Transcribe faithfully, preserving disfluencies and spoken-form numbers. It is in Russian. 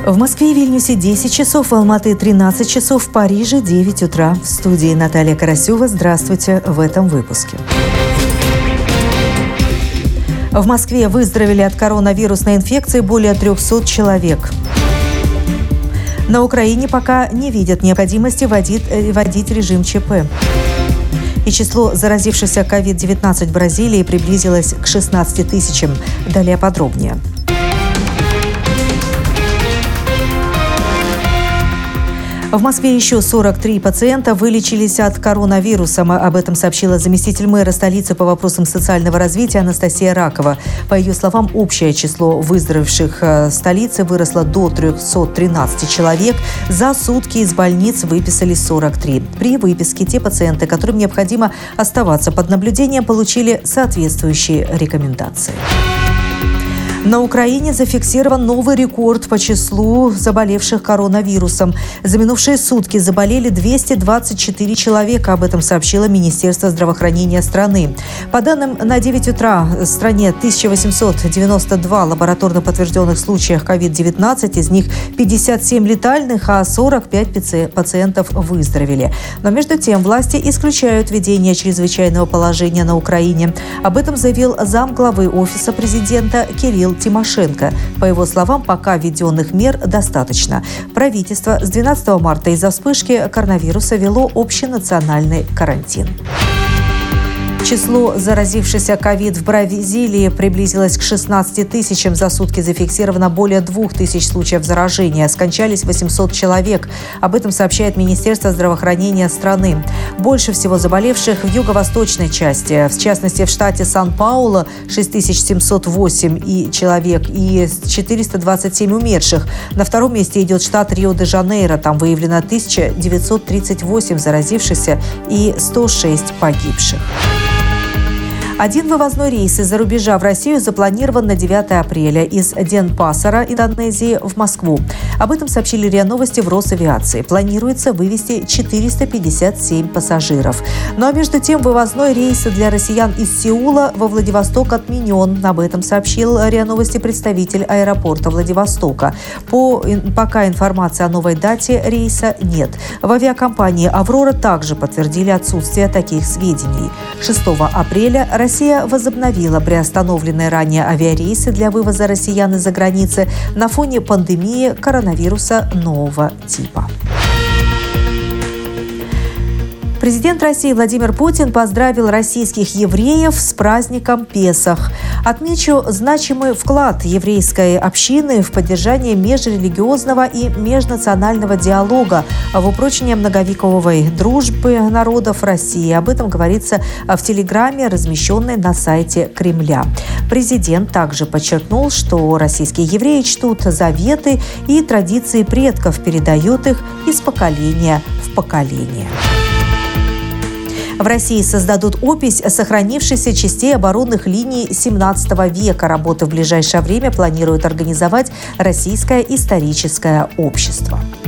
В Москве и Вильнюсе десять часов, в Алматы тринадцать часов, в Париже девять утра. В студии Наталья Карасева. Здравствуйте в этом выпуске. В Москве выздоровели от коронавирусной инфекции более трехсот человек. На Украине пока не видят необходимости вводить, вводить режим ЧП. И число заразившихся ковид девятнадцать в Бразилии приблизилось к шестнадцати тысячам. Далее подробнее. В Москве еще сорок три пациента вылечились от коронавируса. Об этом сообщила заместитель мэра столицы по вопросам социального развития Анастасия Ракова. По ее словам, общее число выздоровевших в столице выросло до трехсот тринадцати человек. За сутки из больниц выписали сорок три. При выписке те пациенты, которым необходимо оставаться под наблюдением, получили соответствующие рекомендации. На Украине зафиксирован новый рекорд по числу заболевших коронавирусом. За минувшие сутки заболели двести двадцать четыре человека. Об этом сообщило Министерство здравоохранения страны. По данным на девять утра в стране тысяча восемьсот девяносто два лабораторно подтвержденных случаев ковид девятнадцать, из них пятьдесят семь летальных, а сорок пять пациентов выздоровели. Но между тем власти исключают введение чрезвычайного положения на Украине. Об этом заявил замглавы Офиса президента Кирилл Тимошенко. По его словам, пока введенных мер достаточно. Правительство с двенадцатого марта из-за вспышки коронавируса ввело общенациональный карантин. Число заразившихся ковид в Бразилии приблизилось к шестнадцати тысячам. За сутки зафиксировано более двух тысяч случаев заражения. Скончались восемьсот человек. Об этом сообщает Министерство здравоохранения страны. Больше всего заболевших в юго-восточной части. В частности, в штате Сан-Паулу шесть тысяч семьсот восемь и человек и четыреста двадцать семь умерших. На втором месте идет штат Рио-де-Жанейро. Там выявлено тысяча девятьсот тридцать восемь заразившихся и сто шесть погибших. Один вывозной рейс из-за рубежа в Россию запланирован на девятое апреля из Денпасара, Индонезии, в Москву. Об этом сообщили РИА Новости в Росавиации. Планируется вывести четыреста пятьдесят семь пассажиров. Ну а между тем вывозной рейс для россиян из Сеула во Владивосток отменен. Об этом сообщил РИА Новости представитель аэропорта Владивостока. По, пока информации о новой дате рейса нет. В авиакомпании «Аврора» также подтвердили отсутствие таких сведений. шестого апреля Россия возобновила приостановленные ранее авиарейсы для вывоза россиян из-за границы на фоне пандемии коронавируса нового типа. Президент России Владимир Путин поздравил российских евреев с праздником Песах. Отмечу значимый вклад еврейской общины в поддержание межрелигиозного и межнационального диалога, в упрочение многовековой дружбы народов России. Об этом говорится в телеграмме, размещенной на сайте Кремля. Президент также подчеркнул, что российские евреи чтут заветы и традиции предков, передают их из поколения в поколение. В России создадут опись сохранившихся частей оборонных линий семнадцатого века. Работы в ближайшее время планирует организовать Российское историческое общество.